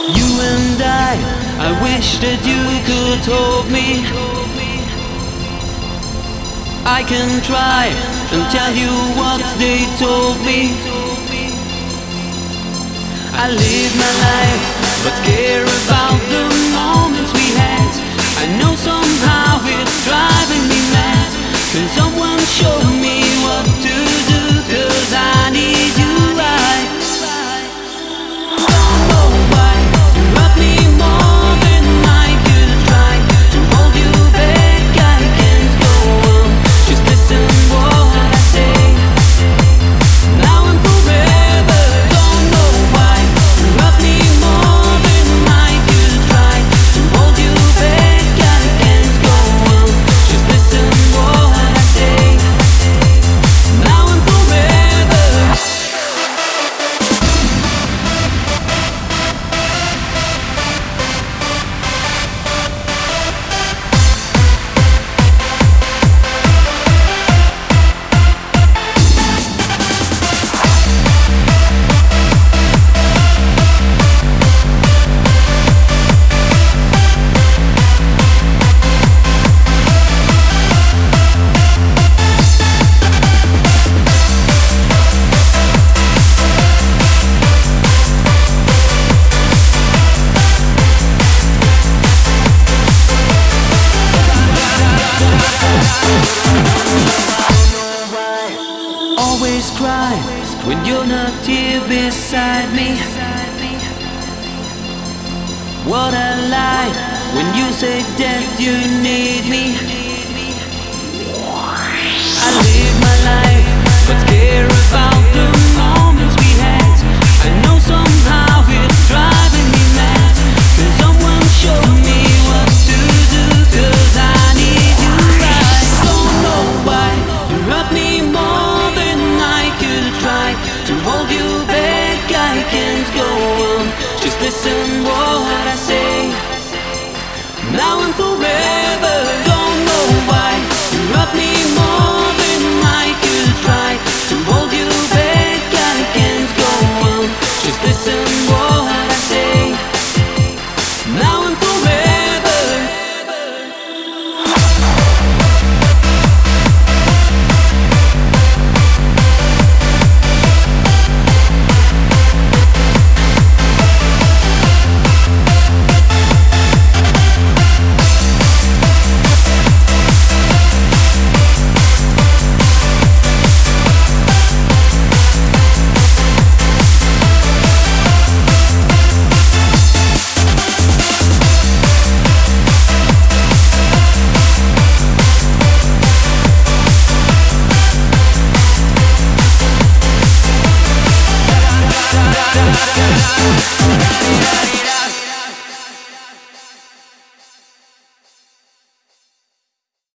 You and I wish that you could hold me. I can try and tell you what they told me. I live my life, but care about the moments we had. I know somehow it's driving me mad. Can someone show me what to do? 'Cause I need you right. Don't know why you love me more than I could try to hold you back. I can't go on. Just listen what I say. Now and forever. Don't know why you love me more than I could try to hold you back. I can't go on. Just listen what I say. Now and forever. Always cry when you're not here beside me. What a lie when you say that you need me. I live my life, but care about the moments we had. I know somehow it's driving me mad. Can someone show me what to do? 'Cause I need you right. Don't know why you hurt me more than I could try to hold you back. I can't go on. Just listen what I say. Now and forever.